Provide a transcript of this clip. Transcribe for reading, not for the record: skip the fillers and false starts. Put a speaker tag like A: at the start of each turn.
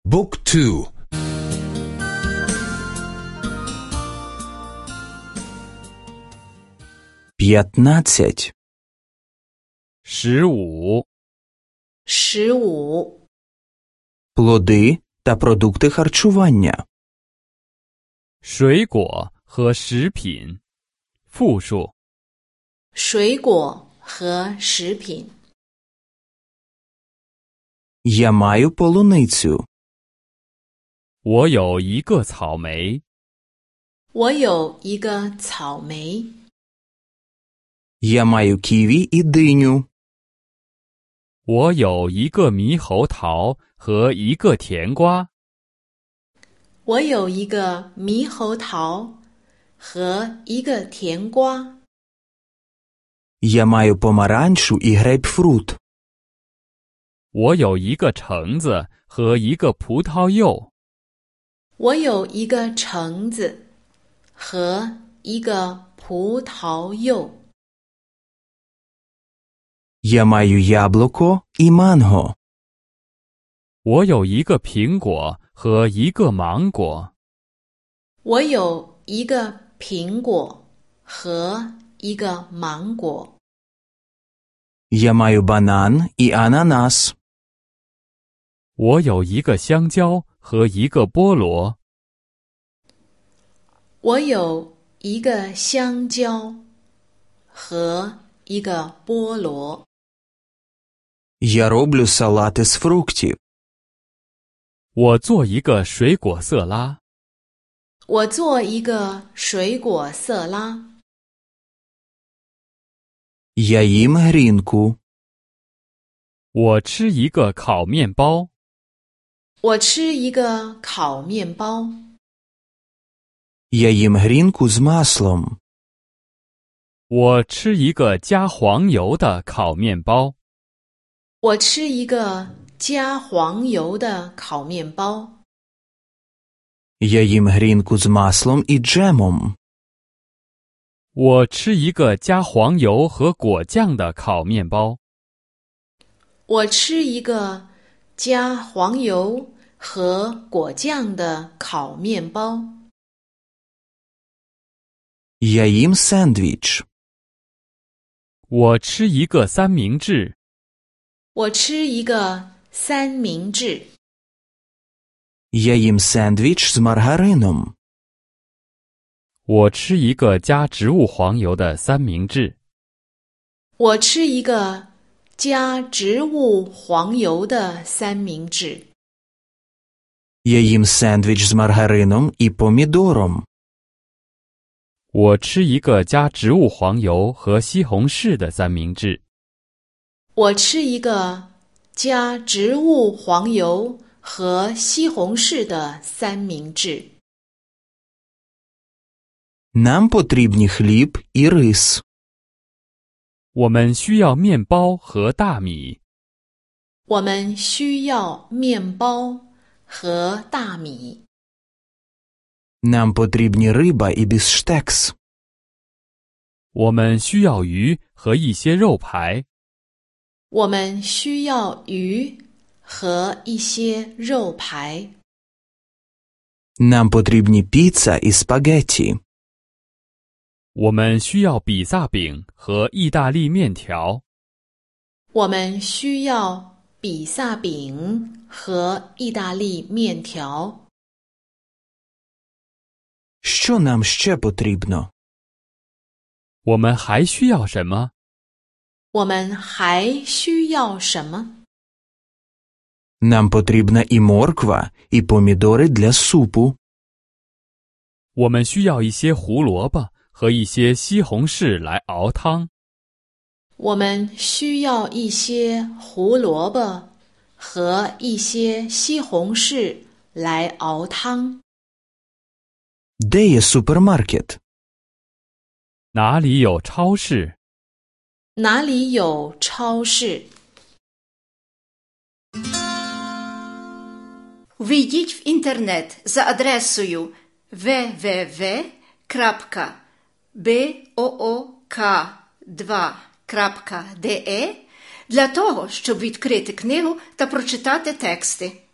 A: Book 2 15
B: 15.
C: 15.
A: Плоди та продукти харчування.
B: 水果和食品。复数。
C: 水果和食品。
A: Я маю полуницю.
B: 我有一个草莓。
C: 我有一个草莓。
A: Я маю ківі і диню.
B: 我有一个猕猴桃和一个甜瓜。
C: 我有一个猕猴桃和一个甜瓜。
A: Я маю помаранчу і грейпфрут.
B: 我有一个橙子和一个葡萄柚。
C: 我有一个橙子和一个葡萄柚。
A: Я маю яблуко і манго.
B: 我有一个苹果和一个芒果。
C: 我有一个苹果和一个芒果。
A: Я маю банан і ананас.
B: 我有一个香蕉和一个菠萝。
C: 我有一个香蕉和一个菠萝。
A: Я роблю салати з фруктів.
B: 我做一个水果色拉。
C: 我做一个水果色拉。
A: Я їм грінку.
B: 我吃一个烤面包。
C: 我吃一个烤面包。
A: Я їм грінку з маслом.
B: 我吃一个加黄油的烤面包。
C: 我吃一个加黄油的烤面包。
A: Я їм грінку з маслом і джемом.
B: 我吃一个加黄油和果酱的烤面包。
C: 我吃一个加黄油和果酱的烤面包。
A: Я їм сендвіч.
B: 我吃一个三明治。
C: 我吃一个三明治。
A: Я їм сендвіч з маргарином.
B: 我吃一个加植物黄油的三明治。
C: 我吃一个加植物黄油的三明治。
A: Я їм сендвіч з маргарином і помідором.
B: 我吃一个加植物黄油和西红柿的三明治。
C: 我吃一个加植物黄油和西红柿的三明治。
A: Нам потрібні хліб і рис.
B: 我们需要面包和大米。
C: 我们需要面包和大米。
A: Нам потрібні риба і біфштекс.
B: 我们需要鱼和一些肉排。
C: 我们需要鱼和一些肉排。
A: Нам потрібні піца і спагетті.
B: 我们需要比萨饼和意大利面条。
C: 我们需要比萨饼和意大利面条。
A: Що нам ще потрібно?
B: 我们还需要什么？
C: 我们还需要什么？
A: Нам потрібна і морква, і помідори для супу.
B: 我们需要一些胡萝卜和一些西红柿来熬汤。
C: 我们需要一些胡萝卜和一些西红柿来熬汤。
A: Де є супермаркет?
B: 哪里有超市？
C: 哪里有超市？
D: Ввійдіть в інтернет за адресою www.book2.de для того, щоб відкрити книгу та прочитати тексти.